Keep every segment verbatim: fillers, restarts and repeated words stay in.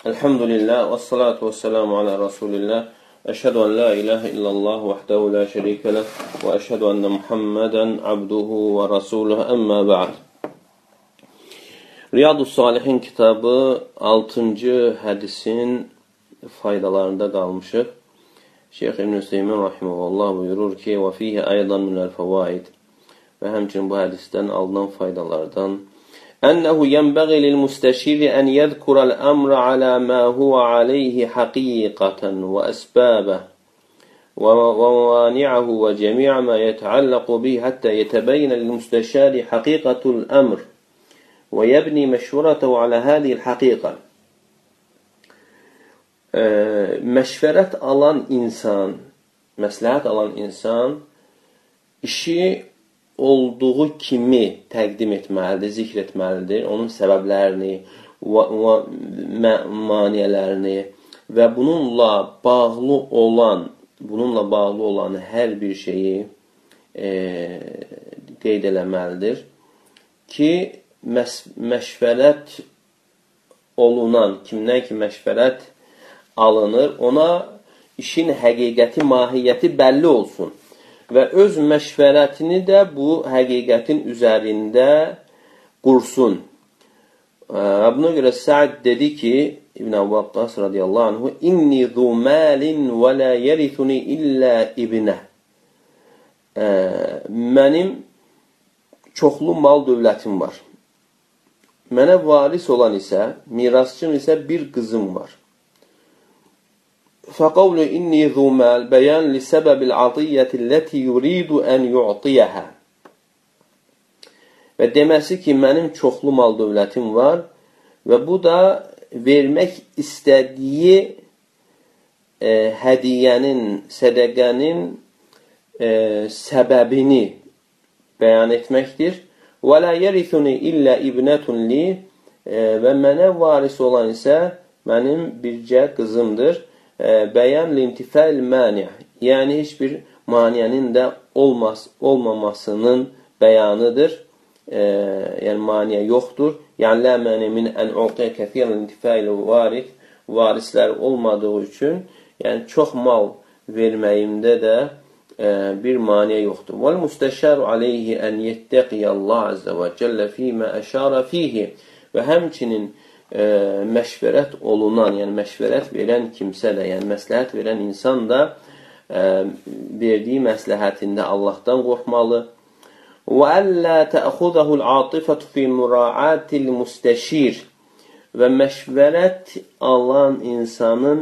Elhamdülillah və salatu və selamu alə Rasulillah. Əşhədu ən la ilahə illallah vəhdəhu la şərikə ləh və əşhədu ənə Muhammədən abduhu və rasuluhu əmmə ba'd. Riyadus Salihin kitabı altıncı hədisin faydalarında qalmışıq. Şeyx İbn Hüseymin rahimehullah buyurur ki: "Və fihi aydan minəl fəvaid." Və həmçinin bu hədisdən alınan faydalardan أنه ينبغي للمستشير أن يذكر الأمر على ما هو عليه حقيقة وأسبابه وموانعه وجميع ما يتعلق به حتى يتبين للمستشار حقيقة الأمر ويبني مشورته على هذه الحقيقة. Məşvərət alan insan, məsləhət alan insan işi olduğu kimi təqdim etməlidir, zikr etməlidir, onun səbəblərini, maniyələrini və bununla bağlı olan, bununla bağlı olan hər bir şeyi e, qeyd eləməlidir ki, məs məşvərət olunan, kimdən ki məşvərət alınır, ona işin həqiqəti, mahiyyəti bəlli olsun. Və öz məşvərətini də bu həqiqətin üzərində qursun. Buna görə Sa'd dedi ki, İbn Əbu Vaqqas radiyallahu anhu, "İnni zu malin və la yerithuni illə ibnə." Mənim çoxlu mal dövlətim var. Mənə varis olan isə, mirasçım isə bir qızım var. فَقَوْلُ إِنِّي ذُو مَالٍ بَيَانٌ لِسَبَبِ الْعَطِيَّةِ الَّتِي يُرِيدُ أَنْ يُعْطِيَهَا. Və deməsi ki, mənim çoxlu mal dövlətim var və bu da vermək istədiyi e, hədiyyənin, sədəqənin e, səbəbini bəyan etməkdir. وَلَا يَرِثُنِي إِلَّا إِبْنَةٌ لِي. Və mənə varis olan isə mənim bircə qızımdır. Bəyan lintifəl mani', yəni heç bir maniyənin də olmaz, olmamasının bəyanıdır. E, yəni maniyə yoxdur. Yəni la mani min an u'tiya kəsiran lintifəl varis, varislər olmadığı üçün, yəni çox mal verməyimdə də e, bir maniyə yoxdur. Vel müstəşaru alayhi an yettaqiyallah azza və cəllə fīmə əşara fihi. Və həmçinin E, məşvərət olunan, yəni məşvərət verən kimsə də, yəni məsləhət verən insan da e, verdiyi məsləhətində Allahdan qorxmalı. Və əllə təəxudəhul atifatu fi mura'atil müstəşir. Və məşvərət alan insanın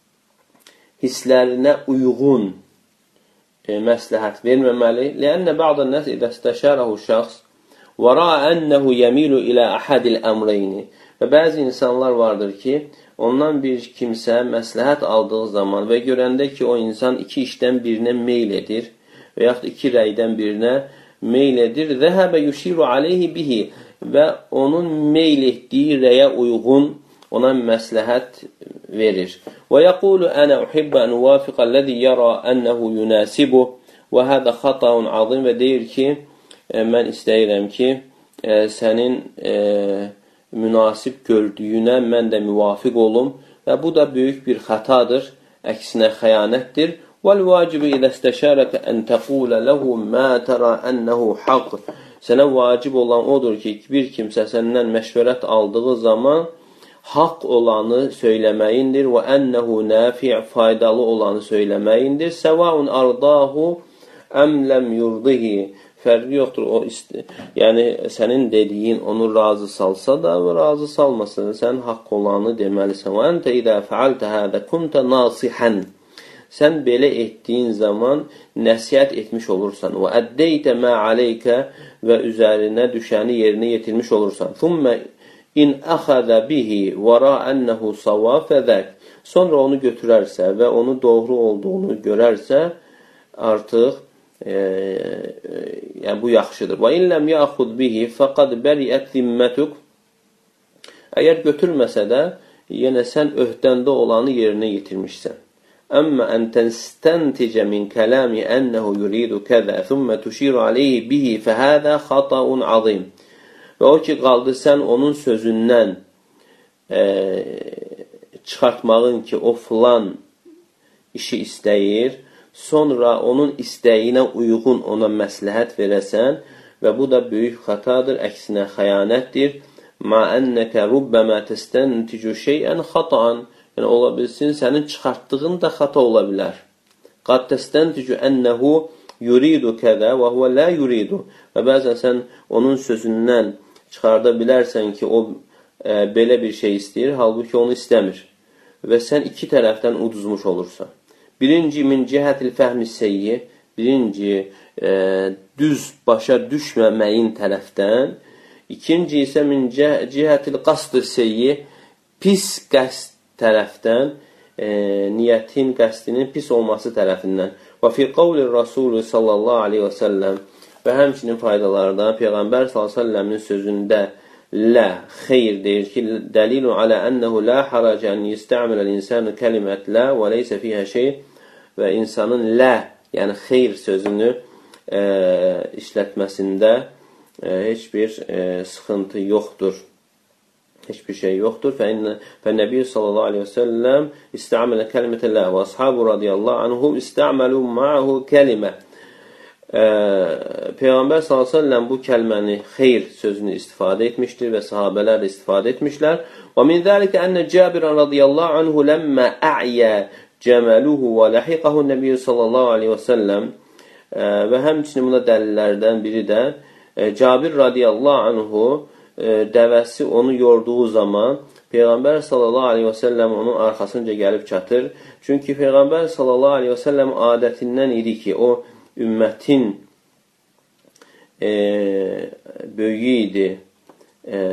hisslərinə uyğun e, məsləhət verməməli. Ləənnə bə'dən nəs idə istəşərəhu şəxs və ra'a ənəhu yəmilu ilə əhədil əmreyni. Və bəzi insanlar vardır ki, ondan bir kimsə məsləhət aldığı zaman və görəndə ki, o insan iki işdən birinə meyl edir və yaxud iki rəydən birinə meyl edir, zəhəbə yuşiru aleyhi bihi və onun meyl etdiyi rəyə uyğun ona məsləhət verir. Və yəqulu ənə uhibbə ən uvafiqəlləzi yara ənəhu yunasibu və hədə xataun azim və deyir ki, mən istəyirəm ki, sənin e, münasib gördüyünə mən də müvafiq olum və bu da böyük bir xətadır, əksinə xəyanətdir. وَالْوَاجِبِ إِذَا اسْتَشَارَكَ أَنْ تَقُولَ لَهُ مَا تَرَى أَنَّهُ حَقٌّ. Sənə vacib olan odur ki, bir kimsə səndən məşvərət aldığı zaman haqq olanı söyləməyindir və أَنَّهُ نَافِعْ faydalı olanı söyləməyindir. سَوَاءٌ أَرْضَاهُ أَمْ لَمْ يُرْضِهِ. Fərqi yoxdur. O yəni sənin dediyin onu razı salsa da və razı salmasa da sən haqq olanı deməlisən. Və ente idə fəaltə hədə kunta nasihan. Sən belə etdiyin zaman nəsihət etmiş olursan. Və əddeytə mə aleykə və üzərinə düşəni yerinə yetirmiş olursan. Thumma in əxədə bihi və ra ənəhu savab fədək. Sonra onu götürərsə və onu doğru olduğunu görərsə artıq E, e, yəni bu yaxşıdır. Və illəm yaxud bihi fəqad bəriət zimmətuk. Əgər götürməsə də, yenə sən öhdəndə olanı yerinə yetirmişsən. Əmmə ən tənstənticə min kələmi ənəhu yuridu kəzə, thümmə tuşiru aleyhi bihi fəhədə xataun azim. Və o ki, qaldı sən onun sözündən e, çıxartmağın ki, o filan işi istəyir, sonra onun istəyinə uyğun ona məsləhət verəsən və bu da böyük xatadır, əksinə xəyanətdir. Ma ennəkə rubbəmə təstənticu şeyən xatan. Yəni, ola bilsin, sənin çıxartdığın da xata ola bilər. Qad təstənticu ənəhu yuridu kədə və huvə lə yuridu. Və bəzən sən onun sözündən çıxarda bilərsən ki, o e, belə bir şey istəyir, halbuki onu istəmir. Və sən iki tərəfdən uduzmuş olursan. Birinci, min cihətil fəhmi seyyi, birinci, e, düz başa düşməməyin tərəfdən, ikinci isə min cihətil qasdı seyyi, pis qəsd tərəfdən, e, niyyətin, qəsdinin pis olması tərəfindən. Və fi qavli Rasulü sallallahu aleyhi və səlləm və həmçinin faydalardan Peyğəmbər sallallahu aleyhi və səlləmin sözündə lə, xeyr deyir ki, dəlilun alə ənəhu lə haracə ən yistəmiləl insanı kəlimət lə və leysə fiyhə şey və insanın lə, yəni xeyr sözünü e, işlətməsində e, heç bir e, sıxıntı yoxdur. Heç bir şey yoxdur. Fənnəbiyyü sallallahu aleyhi və səlləm istəmələ kəlimətə lə və ashabu radiyallahu anhum istəməlu ma'ahu kəlimə. Peyğəmbər sallallahu aleyhi və səlləm bu kəlməni xeyr sözünü istifadə etmişdir və sahabələr də istifadə etmişlər. Və min zəlikə ənə Cabirən radiyallahu anhu ləmmə ə'yə cəməluhu və ləhiqəhu nəbiyyü sallallahu aleyhi və səlləm və həmçinin buna dəlillərdən biri də Cabir radiyallahu anhu dəvəsi onu yorduğu zaman Peyğəmbər sallallahu aleyhi və səlləm onun arxasınca gəlib çatır. Çünki Peyğəmbər sallallahu aleyhi və səlləm adətindən idi ki, o ümmətin e, böyüyü idi. E,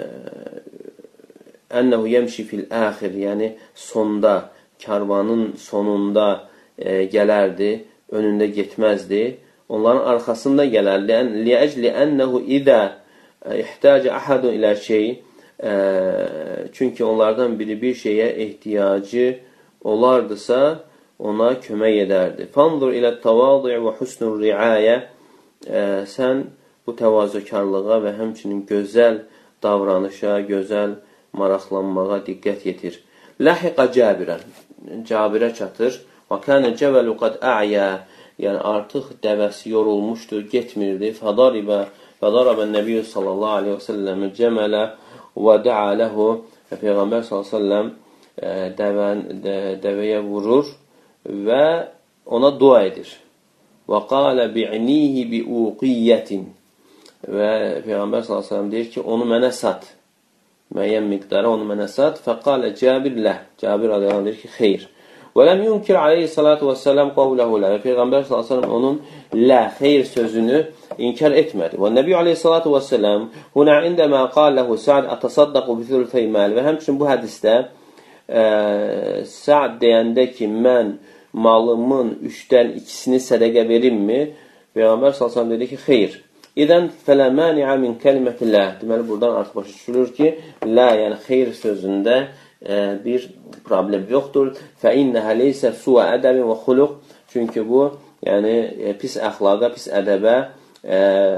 Ənəhu yəmşi fil əxir, yəni sonda, karvanın sonunda e, gələrdi, önündə getməzdi. Onların arxasında gələrdi. Liəcli ənəhu idə İhtəcə əhədun ilə şey, e, çünki onlardan biri bir şeyə ehtiyacı olardısa, ona kömək edərdi. Fanzur ilə təvadu və husnur riayə, e, sən bu təvazökarlığa və həmçinin gözəl davranışa, gözəl maraqlanmağa diqqət yetir. Ləhiqə Cabirən, Cabirə çatır. Və kənə cəvəlu qad ə'yə, yəni artıq dəvəsi yorulmuşdur, getmirdi. Fədaribə Fədarabən Nəbiyyü sallallahu aleyhi və səlləm cəmələ və də'a ləhu və Peyğəmbər sallallahu aleyhi və səlləm dəvəyə vurur və ona dua edir. Və qalə bi'nihi bi'uqiyyətin və Peyğəmbər sallallahu aleyhi və səlləm deyir ki, onu mənə sat. Müəyyən miqdara onu mənə sat. Fəqalə Cabir ləh. Cabir radiyallahu deyir ki, xeyr. Və ləm yunkir aleyhissalatu və səlləm qavləhu lə. Və Peyğəmbər sallallahu aleyhi və səlləm onun lə, xeyr sözünü inkar etmədi. Və Nəbi aleyhissalatu və səlləm huna indəmə qaləhu Sa'd ətəsaddaqu bithulfey məl. Və həmçinin bu hədisdə e, Sa'd deyəndə ki, mən malımın üçdən ikisini sədəqə verimmi? Peyğəmbər sallallahu aleyhi və səlləm dedi ki, xeyr. İdən fələ məni'ə min kəliməti lə. Deməli, buradan artıq başa düşülür ki, lə, yəni xeyr sözündə e, bir problem yoxdur. Fə innəhə leysə suə ədəbi və xuluq. Çünki bu, yəni e, pis əxlaqa, pis ədəbə e,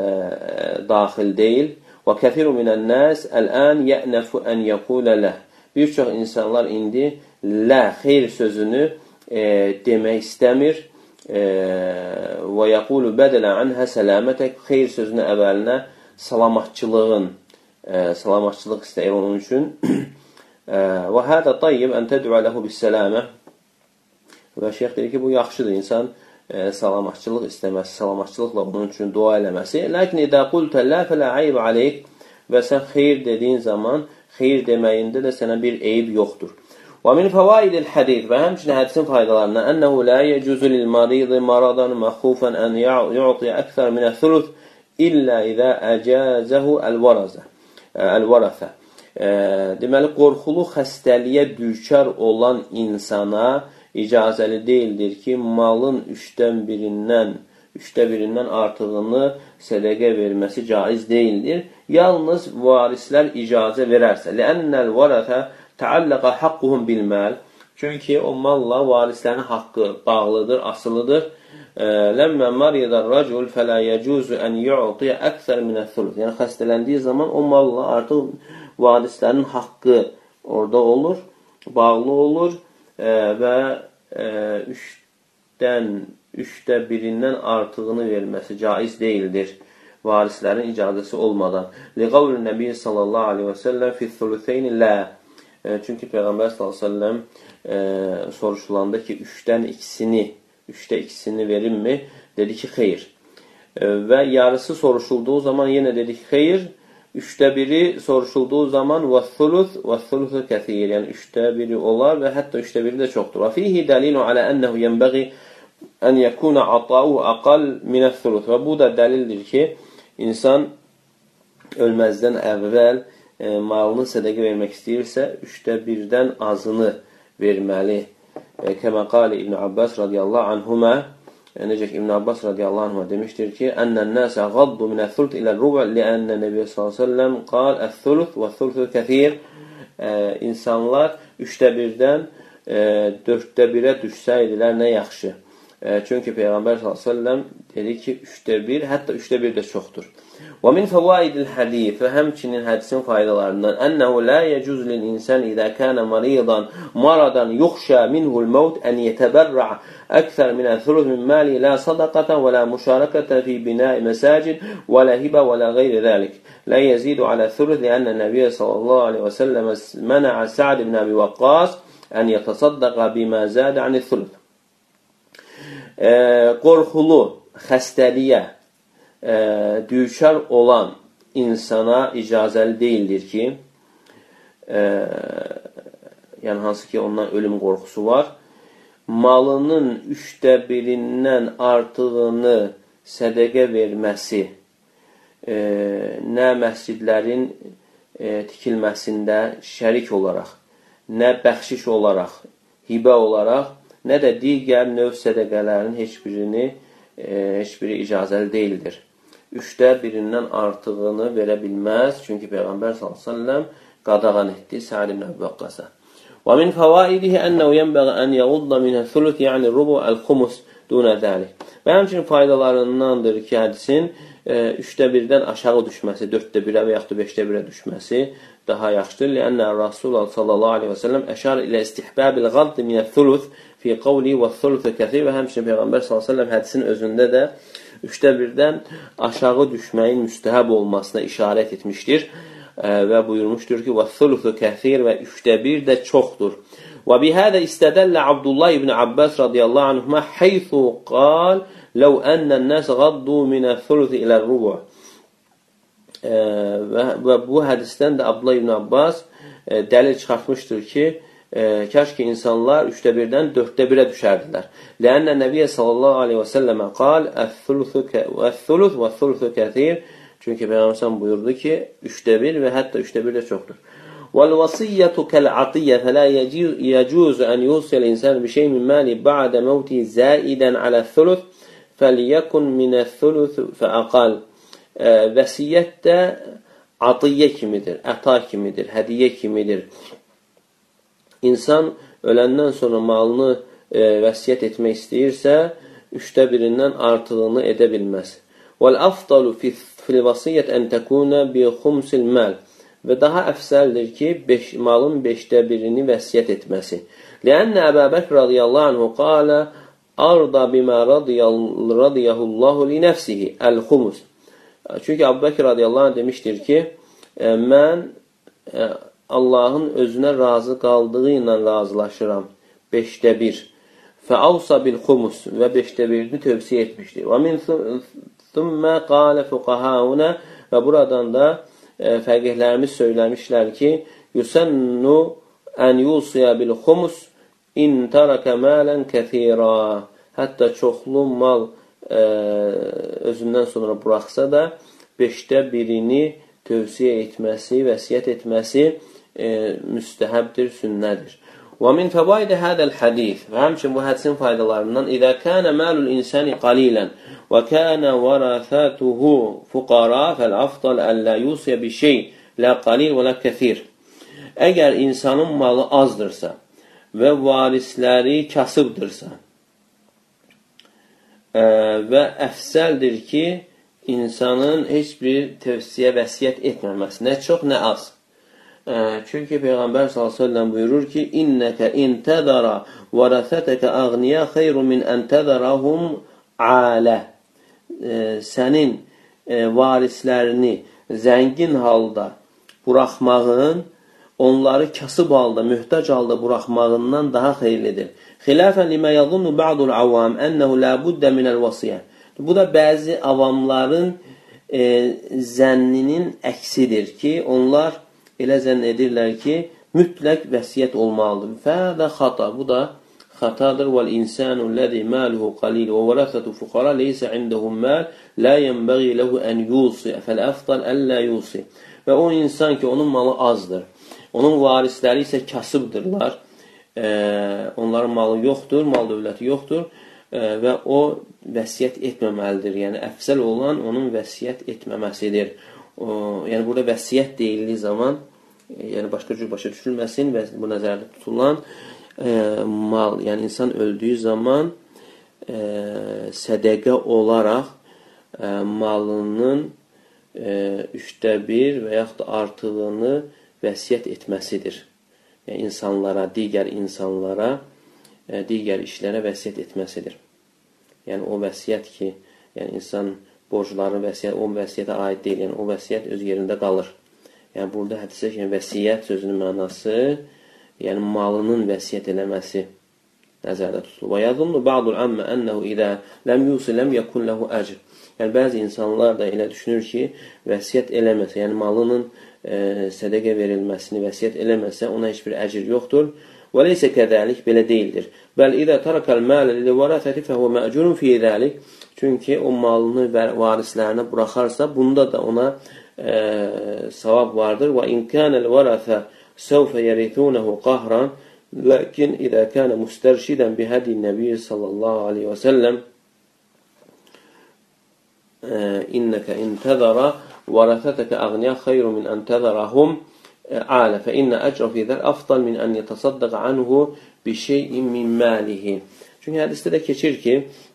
daxil deyil. Və kəfiru minən nəs əl-ən yə'nəfu ən yəqulə ləh. Bir çox insanlar indi lə, xeyr sözünü e, demək istəmir. E, və yəqulu bədələ anhə sələmətək, xeyr sözünü əvvəlinə salamatçılığın, e, salamatçılıq istəyir onun üçün. Və hədə tayyib ən tədüə ləhu bissələmə. Və şeyx deyir ki, bu yaxşıdır, insan e, salamatçılıq istəməsi, salamatçılıqla onun üçün dua eləməsi. Lakin idə qultə lə fələ ayib aleyk, və sən xeyr dediyin zaman, xeyr deməyində də sənə bir eyib yoxdur. Və min fəvaidil hədid, və həmçinin hədisin faydalarına, ənəhu lə yəcuzu lil-maridi maradan məxufən ən yu'ti əksər minə thuluth illə idə əcəzəhu əl-varathə. Deməli, qorxulu xəstəliyə düçar olan insana icazəli deyildir ki, malın üçdən birindən, üçdə birindən artığını sədəqə verməsi caiz deyildir. Yalnız varislər icazə verərsə. Lənnəl varathə təalləqə haqquhum bilməl. Çünki o malla varislərin haqqı bağlıdır, asılıdır. Ləmmə mariyədər racul fələ yəcuzu ən yu'tiyə əksər minə thuluth. Yəni, xəstələndiyi zaman o malla artıq varislərin haqqı orada olur. bağlı olur e, və e, üçdən, üçdə birindən artığını verməsi caiz deyildir. Varislərin icazəsi olmadan. Liqavlü Nəbi sallallahu aleyhi və səlləm fi-thulutheyni lə. E, çünki Peyğəmbər sallallahu aleyhi və səlləm e, soruşulanda ki, üçdən ikisini, üçdə ikisini verilmi? Dedi ki, xeyr. E, və yarısı soruşulduğu zaman yenə dedi ki, xeyr. Üçdə biri soruşulduğu zaman və-thuluth, və-thuluthu kəthir. Yəni, üçdə biri olar və hətta üçdə biri də çoxdur. Və fihi dəlilu alə ənəhu yənbəği ən yəkuna ata'u aqal minəth-thuluth. Və bu da dəlildir ki, insan ölməzdən əvvəl e, malını sədəqə vermək istəyirsə, üçdə birdən azını verməli. E, Kəmə qali İbn Abbas radiyallahu anhumə, e, necə ki İbn Abbas radiyallahu anhumə demişdir ki, ənnən nəsə qaddu minəth-thuluth ilə rubu' liənnə Nəbi sallallahu aleyhi ve sellem qal əth-thuluth və thuluthu kəthir. E, insanlar üçdə birdən e, dörddə birə düşsəydilər nə yaxşı. E, çünki Peyğəmbər sallallahu aleyhi ve sellem dedi ki, üçdə bir, hətta üçdə bir də çoxdur. Və min fəvaidil hədif və həmçinin hədisin faydalarından ənəhu la yəcuz lil insan izə kənə maridan maradan yuxşə minhul mevt ən yetəbərrə əksər minə thuluth min mali la sadaqatan və la müşarəkətən fi binai məsacid və la hibə və la qeyri zəlik. La yezidu alə thuluth liənnə Nəbiyyə sallallahu aleyhi və səlləm mənə Sa'd ibn Abi Waqqas ən yətəsaddaqa bimə zədə ani thuluth. E, qorxulu, xəstəliyə e, düşər olan insana icazəli deyildir ki, e, yəni hansı ki ondan ölüm qorxusu var, malının üçdə birindən artığını sədəqə verməsi, e, nə məscidlərin e, tikilməsində şərik olaraq, nə bəxşiş olaraq, hibə olaraq, nə də digər növ sədəqələrin heç birini, e, heç biri icazəli deyildir. Üçdə birindən artığını verə bilməz. Çünki Peyğəmbər sallallahu əleyhi və səlləm qadağan etdi Sa'd ibn Əbi Vaqqasa. Və min fəvaidihi ənəhu yənbəği ən yəğudda minəth-thuluth, yəni rubu əl-xumus dunə zəlik. Və həmçinin faydalarındandır ki, hədisin e, üçdə birdən aşağı düşməsi, dörddə birə və yaxud da beşdə birə düşməsi daha yaxşıdır. Lənnə Rasulullah sallallahu aleyhi və səlləm əşar ilə istihbəbil qaddi minəth-thuluth fi qavli və thuluthu kəthir. Və həmçinin Peyğəmbər sallallahu aleyhi və səlləm hədisin özündə də üçdə birdən aşağı düşməyin müstəhəb olmasına işarət etmişdir. E, və buyurmuşdur ki, və thuluthu kəthir, və üçdə bir də çoxdur. Və bihədə istədəllə Abdullah ibn Abbas radiyallahu anhuma heythu qal ləv ənən nəs qaddu minəth-thuluth ilə rubu'. E, və, və bu hədisdən də Abdullah ibn Abbas e, dəlil çıxartmışdır ki, e, kaş ki insanlar üçdə birdən dörddə birə düşərdilər. Lənnə Nəbiyyə sallallahu aleyhi və səlləmə qal əth-thuluth və thuluthu kəthir. Çünki Peyğəmbər buyurdu ki, üçdə bir və hətta üçdə bir də çoxdur. وَالْوَصِيَّةُ كَالْعَطِيَّةِ فَلَا يَجُوزُ أَنْ يُوصِيَ الْإِنسَانُ بِشَيْءٍ مِنْ مَالِهِ بَعْدَ مَوْتِهِ زَائِدًا عَلَى الثُّلُثِ فَلْيَكُنْ مِنَ الثُّلُثِ فَأَقَلَّ. Vəsiyyət də atiyyə kimidir, əta kimidir, hədiyyə kimidir. İnsan öləndən sonra malını e, vəsiyyət etmək istəyirsə, üçdə birindən artığını edə bilməz. وَالْأَفْضَلُ فِي الْوَصِيَّةِ أَنْ تَكُونَ بِخُمْسِ الْمَالِ. Və daha əfsəldir ki, beş, malın beşdə birini vəsiyyət etməsi. لِأَنَّ أَبَا بَكْرَ رَضِيَ اللّٰهُ عَنْهُ قَالَ أَرْضَ بِمَا رَضِيَهُ اللّٰهُ لِنَفْسِهِ الْخُمُسِ. Çünki Əbu Bəkr radiyallahu anh demişdir ki, mən Allahın özünə razı qaldığı ilə razılaşıram. Beşdə bir. Fəavsa bil xumus. Və beşdə birini tövsiyə etmişdir. Və min thümmə qalə fuqahauna. Və buradan da e, fəqihlərimiz söyləmişlər ki, yusənnu ən yusiya bil xumus in tərəkə mələn kəthira. Hətta çoxlu mal e, özündən sonra buraxsa da beşdə birini tövsiyə etməsi, vəsiyyət etməsi e, müstəhəbdir, sünnədir. Və min fəvaidə hədəl hədif. Və həmçin bu hədisin faydalarından İzə kənə məlul insani qalilən və kənə vərəfətuhu fuqara fəl-afdal əllə yusiyə bir şey lə qalil və lə kəthir. Əgər insanın malı azdırsa və varisləri kasıbdırsa e, və əfsəldir ki, insanın heç bir tövsiyə, vəsiyyət etməməsi, nə çox, nə az. Çünki Peyğəmbər sallallahu əleyhi və səlləm buyurur ki: "İnnəkə in tədara vərəsətəkə əğniya xeyrun min ən tədərahum alə." Sənin varislərini zəngin halda buraxmağın, onları kasıb halda, möhtac halda buraxmağından daha xeyirlidir. Xilafən limə yəzunnu ba'dul avam ənəhu la buddə minəl vasiyyə. Bu da bəzi avamların e, zənninin əksidir ki, onlar elə zənn edirlər ki, mütləq vəsiyyət olmalıdır. Fədə xata, bu da xatadır. Vəl insanu ləzi maluhu qalil və vərəsətu fuqara leysə indəhum mal la yenbəği lehu ən yusi fəl əfdal əllə yusi. Və o insan ki, onun malı azdır. Onun varisləri isə kasıbdırlar. E, onların malı yoxdur, mal dövləti yoxdur e, və o vəsiyyət etməməlidir. Yəni, əfsəl olan onun vəsiyyət etməməsidir. O, yəni, burada vəsiyyət deyildiyi zaman, e, yəni başqa cür başa düşülməsin və bu nəzərdə tutulan e, mal, yəni insan öldüyü zaman e, sədəqə olaraq e, malının e, üçdə bir və yaxud da artığını vəsiyyət etməsidir. Yəni, insanlara, digər insanlara, e, digər işlərə vəsiyyət etməsidir. Yəni, o vəsiyyət ki, yəni insan borcların vəsiyyət, o vəsiyyətə aid deyil. Yəni, o vəsiyyət öz yerində qalır. Yəni, burada hədisə ki, yəni, vəsiyyət sözünün mənası, yəni malının vəsiyyət eləməsi nəzərdə tutulur. Və yazunnu ba'dul ammə ənəhu idə ləm yusi ləm yəkun ləhu əcr. Yəni, bəzi insanlar da elə düşünür ki, vəsiyyət eləməsə, yəni malının e, sədəqə verilməsini vəsiyyət eləməsə, ona heç bir əcr yoxdur. Və leysə kədəlik, belə deyildir. Bəl idə tarakəl mələ li vərəsəti fəhvə mə'curun fi zəlik. Çünki o malını varislərinə buraxarsa, bunda da ona e, savab vardır. Və in kənəl vərəsə səvfə yerithunəhu qahran, lakin idə kənə müstərşidən bihədi nəbi sallallahu aleyhi və səlləm İnnəkə intəzara vərəsətəkə əğniyə xeyru min əntəzərəhum alə fə innə əcrə fidər əfdal min ən yətəsaddəqə anhu bi şeyin min məlihi. Çünki hədisdə də keçir ki,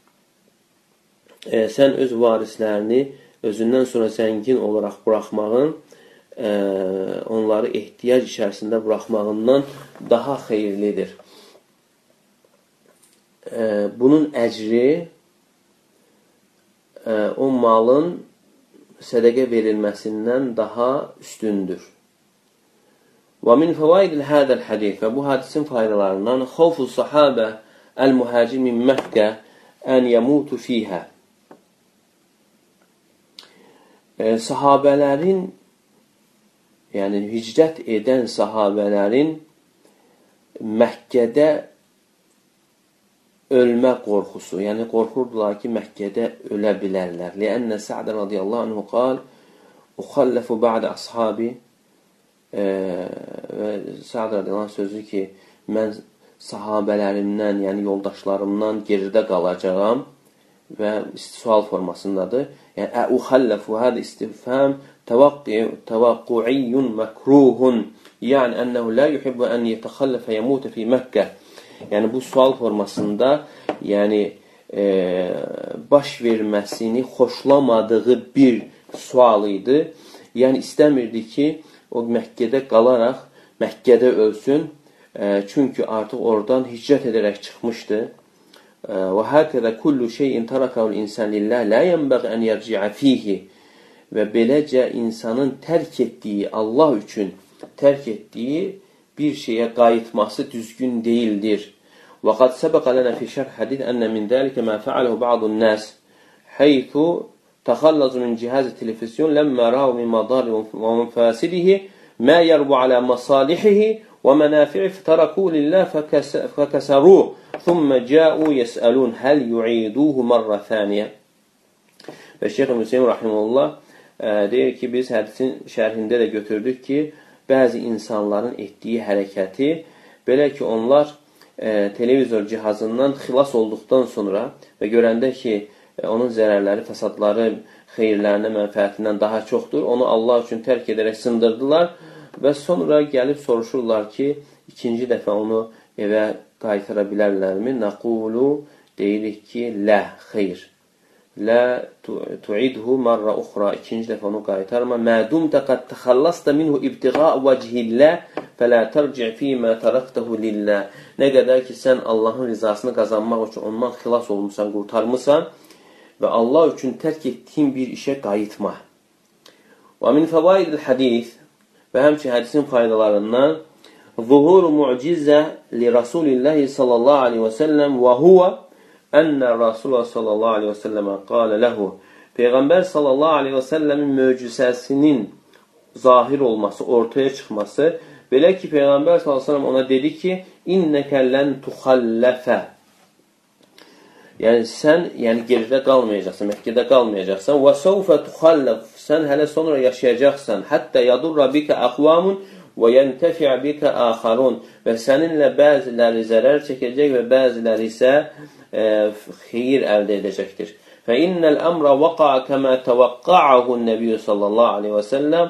e, sən öz varislərini özündən sonra zəngin olaraq buraxmağın, e, onları ehtiyac içərisində buraxmağından daha xeyirlidir. E, bunun əcri o malın sədəqə verilməsindən daha üstündür. Və min fəvaidil hədəl hədif və bu hadisin faydalarından xavfu sahabə əl-mühacir min Məkkə ən yəmutu fiyhə. E, sahabələrin, yəni hicrət edən sahabələrin Məkkədə ölmə qorxusu, yəni qorxurdular ki, Məkkədə ölə bilərlər. Ləənnə Sa'd radiyallahu anhu qal, uxalləfu ba'də ashabi e, və Sa'd radiyallahu anh sözü ki, mən sahabələrimdən, yəni yoldaşlarımdan geridə qalacağam və sual formasındadır. Yəni, əuxalləfu hədə istifham təvaqqu'iyyun məkruhun, yəni ənəhu la yuhibbu ən yətəxalləfə yəmutə fi Məkkə. Yəni, bu sual formasında yəni, e, baş verməsini xoşlamadığı bir sual idi. Yəni, istəmirdi ki, o Məkkədə qalaraq Məkkədə ölsün. E, çünki artıq oradan hicrət edərək çıxmışdı. Və həkədə kullu şeyin tarakavul insan lillah la yenbəğ ən yerciə fihi. Və beləcə insanın tərk etdiyi, Allah üçün tərk etdiyi bir şeyə qayıtması düzgün deyildir. Və qad səbəqə lənə fi şərh hədid ənə min dəlikə mə fəaləhu ba'dun nəs heythu təxallazu min cihaz televizyon ləmmə rəu min madari və mənfəsidihi mə yərbu alə masalihihi və mənafi'i fətərakû lillah fəkəsəru thumma cəu yəsəlun həl yu'iduhu mərrə thəniyə. Və Şeyx Müseyim Rahimullah deyir ki, biz hədisin şərhində də götürdük ki, bəzi insanların etdiyi hərəkəti, belə ki, onlar e, televizor cihazından xilas olduqdan sonra və görəndə ki, e, onun zərərləri, fəsadları, xeyirlərinə, mənfəətindən daha çoxdur, onu Allah üçün tərk edərək sındırdılar və sonra gəlib soruşurlar ki, ikinci dəfə onu evə qaytıra bilərlərmi? Nəqulu, deyirik ki, lə, xeyr. لا تعيده مرة أخرى ikinci dəfə onu qaytarma. ما دمت قد تخلصت منه ابتغاء وجه الله فلا ترجع فيما تركته لله. Nə qədər ki sən Allahın rizasını qazanmaq üçün ondan xilas olmusan, qurtarmısan və Allah üçün tərk etdiyin bir işə qayıtma. Və min fəvaidil hadis və həmçinin hədisin faydalarından zuhur mu'cizə li Rasulillahi sallallahu aleyhi və səlləm və huvə ənə Rasulullah sallallahu aleyhi və səlləmə qalə ləhu. Peyğəmbər sallallahu aleyhi və səlləmin möcüzəsinin zahir olması, ortaya çıxması, belə ki, Peyğəmbər sallallahu aleyhi və səlləm ona dedi ki, innəkə lən tuxalləfə. Yəni, sən yəni, geridə qalmayacaqsan, Məkkədə qalmayacaqsan. Və səufə tuxalləf, sən hələ sonra yaşayacaqsan. Həttə yadurra bikə əqvamun və yəntəfiə bikə əxarun. Və səninlə bəziləri zərər çəkəcək və bəziləri isə e, xeyir əldə edəcəkdir. فإن الأمر وقع كما توقعه النبي صلى الله عليه وسلم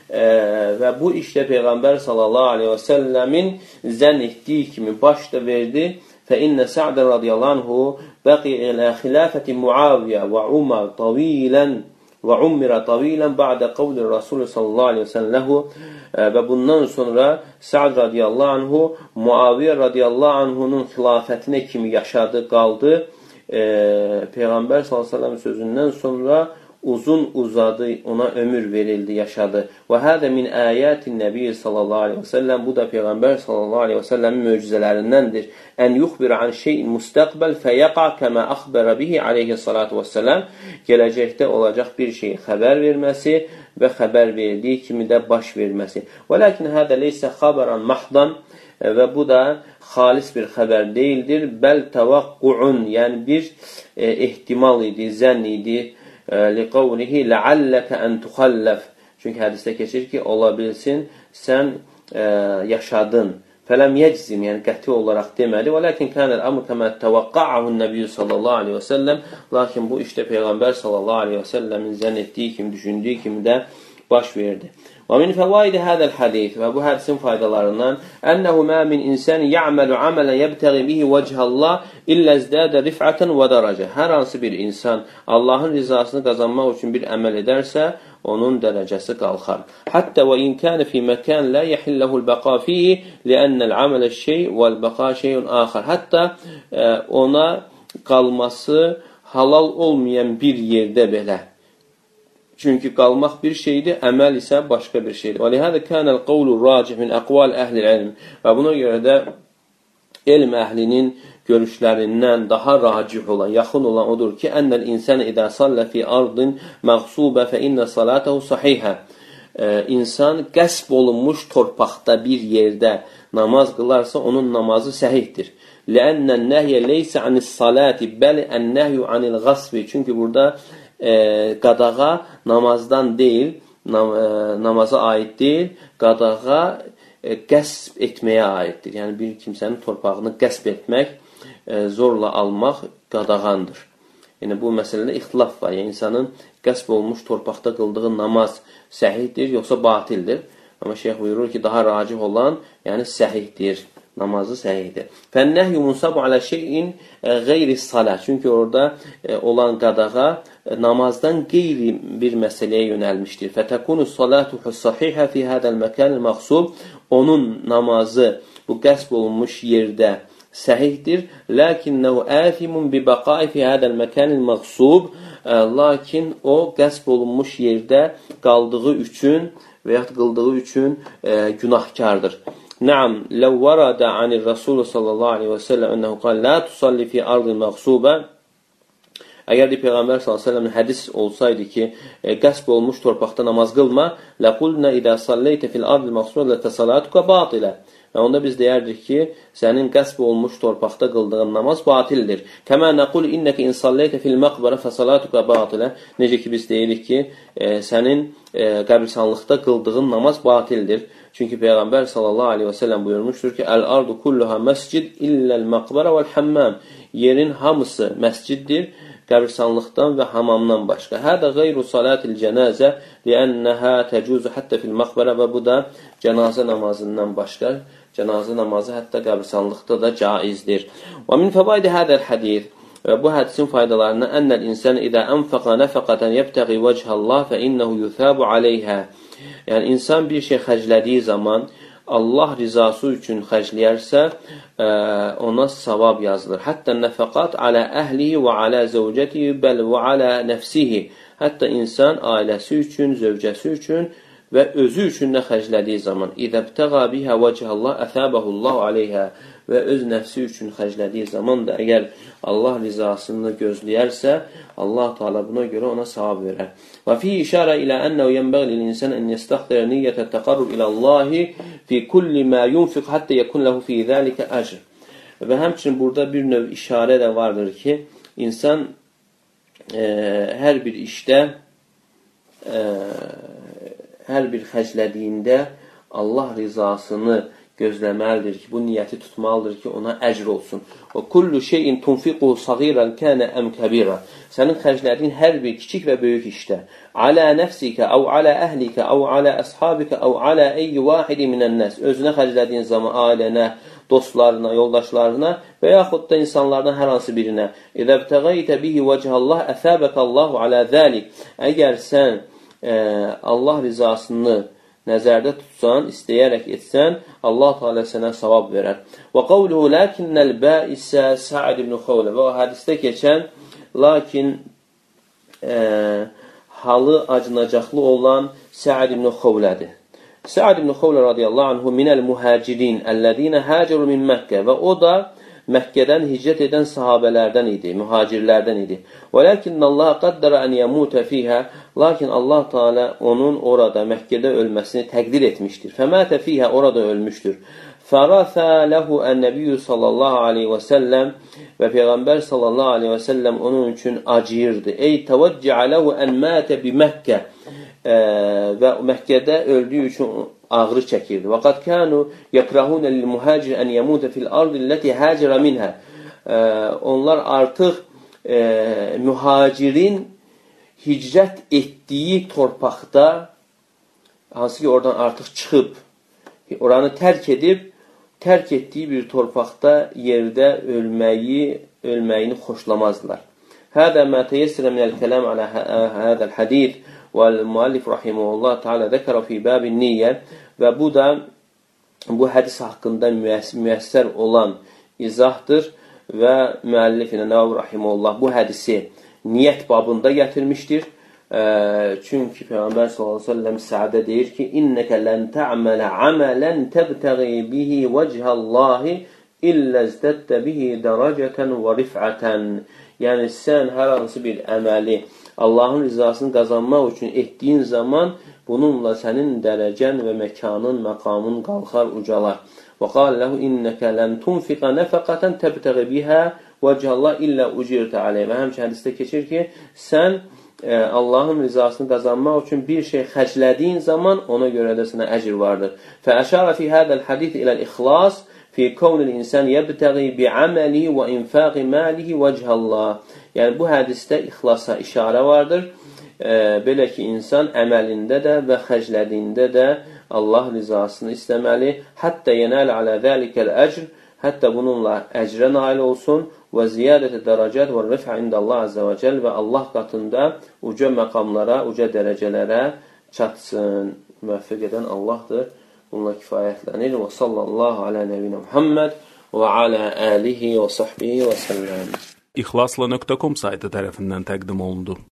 və bu işdə Peyğəmbər sallallahu aleyhi və səlləmin zənn etdiyi kimi baş da verdi. فإن سعد رضي الله عنه بقي إلى خلافة معاوية وعمر طويلا وعمر طويلا بعد قول الرسول صلى الله عليه وسلم له və bundan sonra Sa'd radiyallahu anhu Muaviyə radiyallahu anhunun xilafətinə kimi yaşadı, qaldı. E, Peyğəmbər sallallahu əleyhi və səlləm sözündən sonra uzun uzadı, ona ömür verildi, yaşadı. Və hədə min ayətin Nəbi sallallahu əleyhi və səlləm, bu da Peyğəmbər sallallahu əleyhi və səlləmin möcüzələrindəndir. Ən yuxbir an şeyin müstəqbəl fəyəqa kəmə əxbərə bihi aleyhi salatu və səlləm, gələcəkdə olacaq bir şeyi xəbər verməsi və xəbər verdiyi kimi də baş verməsi. Və lakin hədə leysə xəbəran mahdan, və bu da xalis bir xəbər deyildir. Bəl təvəqquun, yəni bir e, ehtimal idi, zənn idi. Liqavlihi ləalləkə ən tuxalləf. Çünki hədisdə keçir ki, ola bilsin, sən e, yaşadın. Fələm yeczim, yəni qəti olaraq demədi. Və lakin kənəl əmr kəmə təvəqqa'ahun nəbiyyü sallallahu aleyhi və səlləm. Lakin bu işdə Peyğəmbər sallallahu aleyhi və səlləmin zənn etdiyi kimi, düşündüyü kimi də baş verdi. Və min fəvaidi hədəl hədis, və bu hədisin faydalarından ənəhu mə min insan ya'məlu amələn yəbtəği bihi vəcəhəllah illə zdədə rifətən və dərəcə. Hər hansı bir insan Allahın rizasını qazanmaq üçün bir əməl edərsə, onun dərəcəsi qalxar. Həttə və imkanı fi məkən lə yəhilləhul bəqa fihi liənnəl amələ şey vəl-bəqa şeyun axar. Həttə e, ona qalması halal olmayan bir yerdə belə. Çünki qalmaq bir şeydir, əməl isə başqa bir şeydir. Və lihədə kənəl qavlu racih min əqval əhlil ilm. Və buna görə də elm əhlinin görüşlərindən daha racih olan, yaxın olan odur ki, ənəl insan idə sallə fi ardın məqsubə fə innə salatəhu sahihə. İnsan qəsb olunmuş torpaqda bir yerdə namaz qılarsa, onun namazı səhihdir. Ləənnən nəhyə leysə anis salati, bəli ən-nəhyü anil qasbi. Çünki burada E, qadağa namazdan deyil, nam, e, namaza aid deyil, qadağa e, qəsb etməyə aiddir. Yəni bir kimsənin torpağını qəsb etmək, e, zorla almaq qadağandır. Yəni bu məsələdə ixtilaf var. Yəni insanın qəsb olmuş torpaqda qıldığı namaz səhihdir, yoxsa batildir. Amma şeyx buyurur ki, daha racih olan, yəni səhihdir. Namazı səhihdir. Fənnəhyu munsabu alə şeyin qeyri salə. Çünki orada e, olan qadağa e, namazdan qeyri bir məsələyə yönəlmişdir. Fətəkunu salatuhu sahihə fi hədəl məkənil məqsub. Onun namazı bu qəsb olunmuş yerdə səhihdir. Lakinnəhu əfimun bi bəqai fi hədəl məkənil məqsub. E, lakin o qəsb olunmuş yerdə qaldığı üçün və yaxud qıldığı üçün e, günahkardır. Naam, ləv vərədə anir Rasulü sallallahu aleyhi və səlləm ənəhu qal, la tusalli fi ardil məqsubə. Əgər de Peyğəmbər sallallahu aleyhi və səlləmin hədis olsaydı ki, e, qəsb olmuş torpaqda namaz qılma, ləqulnə idə salleytə fil ardil məqsubə lətə salatuqa batilə. Və onda biz deyərdik ki, sənin qəsb olmuş torpaqda qıldığın namaz batildir. Kəmə nəqul innəkə in salleytə fil məqbərə fəsalatuqa batilə. Necə ki, biz deyirik ki, e, sənin e, qəbirsanlıqda qıldığın namaz batildir. Çünki Peyğəmbər sallallahu aleyhi və səlləm buyurmuşdur ki, əl-ardu kulluha məscid illəl məqbərə vəl-həmməm. Yerin hamısı məsciddir, qəbirsanlıqdan və hamamdan başqa. Hədə qeyru salatil cənazə liənnəhə təcuzu həttə fil məqbərə və bu da cənazə namazından başqa. Cənazə namazı hətta qəbirsanlıqda da caizdir. Və min fəvaydi hədəl hədis. Və bu hədisin faydalarından ennel insan iza anfaqa nafaqatan yabtaghi vechallah fa innahu yusabu alayha. Yəni insan bir şey xərclədiyi zaman Allah rizası üçün xərcləyərsə, ona savab yazılır. Hətta nafaqat ala əhlihi və ala zawjatihi bel və ala nəfsihi. Hətta insan ailəsi üçün, zövcəsi üçün və özü üçün də xərclədiyi zaman İzəbtəğa bihə vəcəhəllah əthəbəhullahu aleyhə və öz nəfsi üçün xərclədiyi zaman da əgər Allah rizasını gözləyərsə, Allah Teala buna görə ona savab verər. Və fi işarə ilə ənəhu yənbəğ lil-insan ən yəstəxdirə niyyətə təqarrub iləllahi fi kulli mə yunfiq həttə yəkun ləhu fi zəlikə əcr. Və həmçinin burada bir növ işarə də vardır ki, insan e, hər bir işdə e, hər bir xərclədiyində Allah rizasını gözləməlidir ki, bu niyyəti tutmalıdır ki, ona əcr olsun. Və kullu şeyin tunfiquhu sagiran kana am kabira. Sənin xərclədiyin hər bir kiçik və böyük işdə, ala nəfsika, əv ala əhlika, əv ala əshabika, əv ala eyyi vahidi minən-nas. Özünə xərclədiyin zaman ailənə, dostlarına, yoldaşlarına və yaxud da insanlardan hər hansı birinə. İzəbtəğəytə bihi vəcəhallah əsəbəkallahu ala zəlik. Əgər sən e, Allah rizasını nəzərdə tutsan, istəyərək etsən, Allah Teala sənə savab verər. Və qavluhu lakinnəl bəisə Sa'd ibn Xavlə. Və o hədisdə keçən, lakin e, halı acınacaqlı olan Sa'd ibn Xavlədir. Sa'd ibn Xavlə radiyallahu anhu minəl muhacirin əlləzinə həcəru min Məkkə. Və o da Məkkədən hicrət edən sahabələrdən idi, mühacirlərdən idi. Və lakinnəllaha qaddara ən yəmutə fiyhə. Lakin Allah Teala onun orada, Məkkədə ölməsini təqdir etmişdir. Fəmətə fiyhə, orada ölmüşdür. Fərathə ləhu ən-nəbiyyü sallallahu aleyhi və səlləm və Peyğəmbər sallallahu aleyhi və səlləm onun üçün acıyırdı. Ey təvəccə ləhu ən mətə bi Məkkə. Və Məkkədə öldüyü üçün ağrı çəkirdi. Və qad kanu yakrahun lil-muhacir an yamuta fil-ard allati hacira minha. Onlar artıq e, mühacirin hicrət etdiyi torpaqda, hansı ki oradan artıq çıxıb, oranı tərk edib, tərk etdiyi bir torpaqda yerdə ölməyi, ölməyini xoşlamazdılar. Hədə mə teyəssirə minəl-kələm alə hədəl hadith. Və-müəllif rahimehullah Teala zəkərə fi bəbin niyyə. Və bu da bu hədis haqqında müəssər olan izahdır və müəllif Nəvavi rahimehullah bu hədisi niyyət babında gətirmişdir. E, çünki Peyğəmbər sallallahu əleyhi və səlləm Sə'də deyir ki, innəkə lən tə'mələ əmələn təbtəği bihi vəchəllahi illə zdəddə bihi dərəcətən və rifətən. Yəni sən hər hansı bir əməli Allahın rizasını qazanmaq üçün etdiyin zaman bununla sənin dərəcən və məkanın, məqamın qalxar, ucalar. Və qal ləhu innəkə lən tunfiqə nəfəqətən təbtəği bihə vəcəllah illə ucirtə aleyh. Və həmçə hədisdə keçir ki, sən e, Allahın rizasını qazanmaq üçün bir şey xərclədiyin zaman ona görə də sənə əcr vardır. Fəəşərə fi hədəl hadith iləl-ixlas fi kavnil insan yəbtəği bi'əməlihi və infaqi məlihi vəcəllah. Yəni, bu hədisdə ixlasa işarə vardır. E, belə ki, insan əməlində də və xərclədiyində də Allah rizasını istəməli. Həttə yenəl alə zəlikəl əcr. Hətta bununla əcrə nail olsun. Və ziyadətə dərəcət və rifə indəllah əzzə və cəl. Və Allah qatında uca məqamlara, uca dərəcələrə çatsın. Müvəffəq edən Allahdır. Bununla kifayətlənir. Və sallallahu alə nəbinə Muhammed və alə əlihi və sahbihi və səlləm. İxlasla nöqtə com saytı tərəfindən təqdim olundu.